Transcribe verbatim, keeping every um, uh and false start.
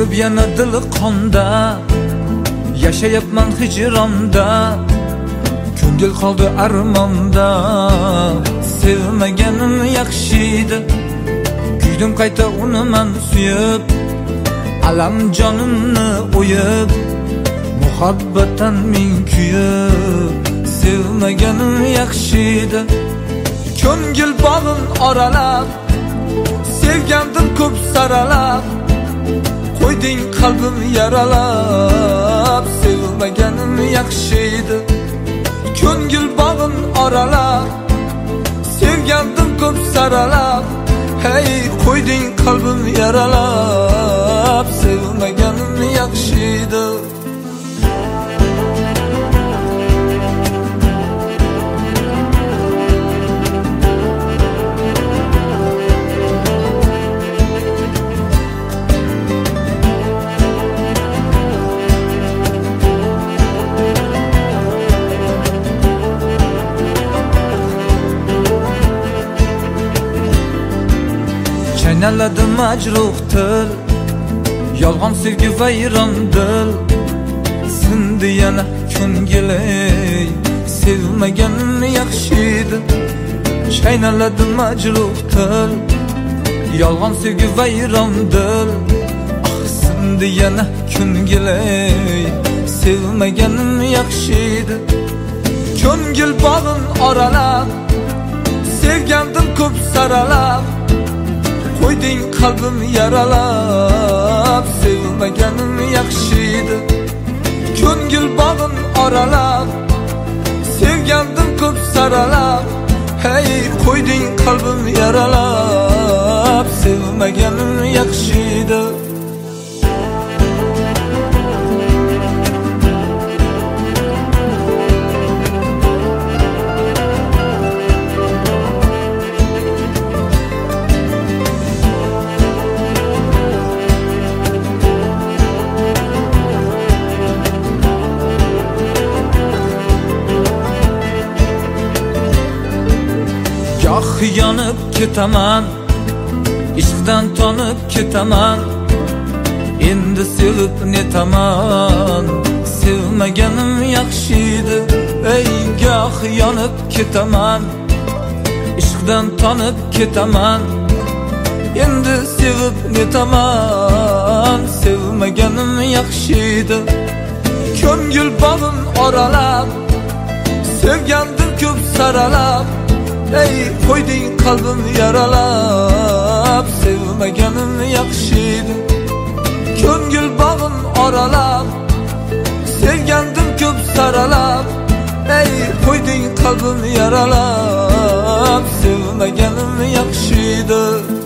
Urib yana dil qonda, yashayapman hijronda, ko'ngil qoldi armonda. Sevmaganim yaxshi edi, kuydim qayta uni men suyib, alam jonimni o'yib, muhabbatan men kuyib. Sevmaganim yaxshi edi, ko'ngil bog'in oralab, sevgandim ko'p saralab, qo'yding qalbim yaralab. Sevmaganim yaxshi edi, ko'ngil bog'in oralab, sevgandim ko'p saralab, hey qo'yding qalbim yaralab. Sevmaganim yaxshi edi. Chaynaladi majruh til, yolg'on sevgi vayron dil. Sindi yana ko'ngil, sevmaganim yaxshi edi. Chaynaladi majruh til, yolg'on sevgi vayron dil. Ah, sindi yana ko'ngil, sevmaganim yaxshi edi. Ko'ngil bog'in oralab, sevgandim ko'p saralab, qo'yding qalbim yaralab. Sevmaganim yaxshi edi, ko'ngil bog'in oralab, sevgandim ko'p saralab, hey qo'yding qalbim yaralab. Sevmaganim yaxshi edi. Goh yonib ketaman, ishqdan tonib ketaman, endi sevib netaman. Sevmaganim yaxshi edi, ey goh yonib ketaman, ishqdan tonib ketaman, endi sevib netaman. Sevmaganim yaxshi edi, ko'ngil bog'in oralab, sevgandim ko'p saralab, ey qo'yding qalbim yaralab. Sevmaganim yaxshi edi, ko'ngil bog'in oralab, sevgandim ko'p saralab, ey qo'yding qalbim yaralab. Sevmaganim yaxshi edi.